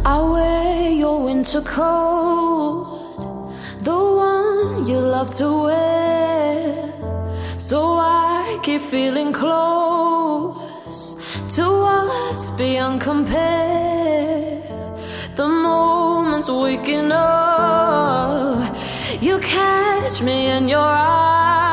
I wear your winter coat, the one you love to wear, so I keep feeling close to us beyond compare. The moments waking up, you catch me in your eyes.